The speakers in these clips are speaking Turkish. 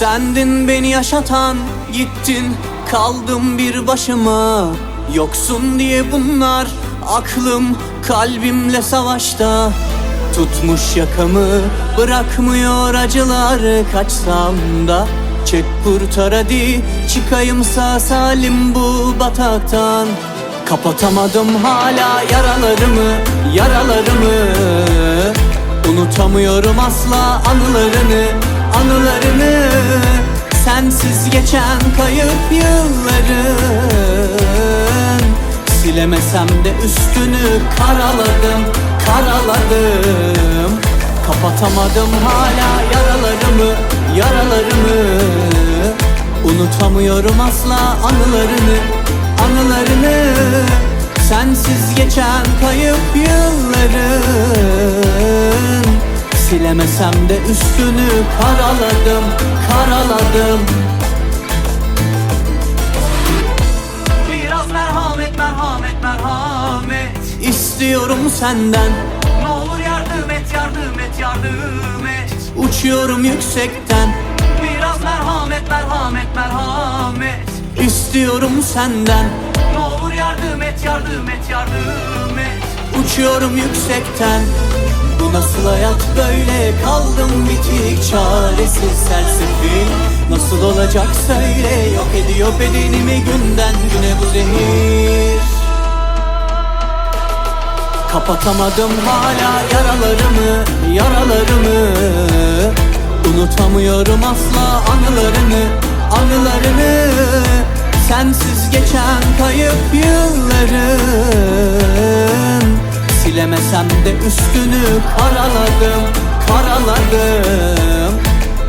Sendin beni yaşatan, gittin kaldım bir başıma. Yoksun diye bunlar, aklım kalbimle savaşta. Tutmuş yakamı, bırakmıyor acılar. Kaçsam da çek kurtar hadi, çıkayım sağ salim bu bataktan. Kapatamadım hala yaralarımı, yaralarımı. Unutamıyorum asla anılarını, anılarını. Sensiz geçen kayıp yılların. Silemesem de üstünü karaladım, karaladım. Kapatamadım hala yaralarımı, yaralarımı. Unutamıyorum asla anılarını, anılarını. Sensiz geçen kayıp yılların. Silemesem de üstünü karaladım, karaladım. Biraz merhamet, merhamet, merhamet İstiyorum senden, ne olur yardım et, yardım et, yardım et. uçuyorum yüksekten. Biraz merhamet, merhamet, merhamet İstiyorum senden, ne olur yardım et, yardım et, yardım et. uçuyorum yüksekten. Bu nasıl hayat böyle, kaldım bitik, çaresiz, sersefil. Nasıl olacak söyle, yok ediyor bedenimi günden güne bu zehir. Kapatamadım hala yaralarımı, yaralarımı. Unutamıyorum asla anılarını, anılarını. Sensiz geçen kayıp yılların. Silemesem de üstünü karaladım, karaladım.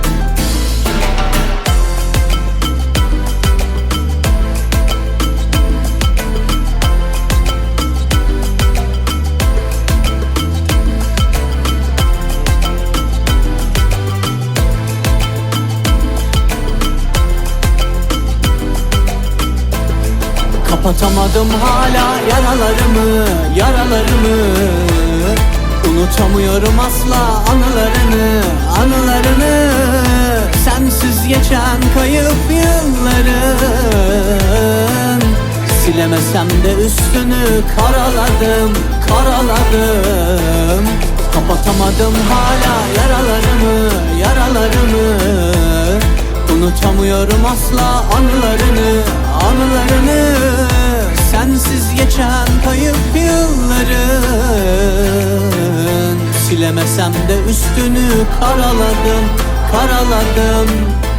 Kapatamadım hala yaralarımı, yaralarımı. Unutamıyorum asla anılarını, anılarını. Sensiz geçen kayıp yılların. Silemesem de üstünü karaladım, karaladım. Kapatamadım hala yaralarımı, yaralarımı. Unutamıyorum asla anılarını, anılarını. Sensiz geçen kayıp yılların. Silemesem de üstünü karaladım, karaladım.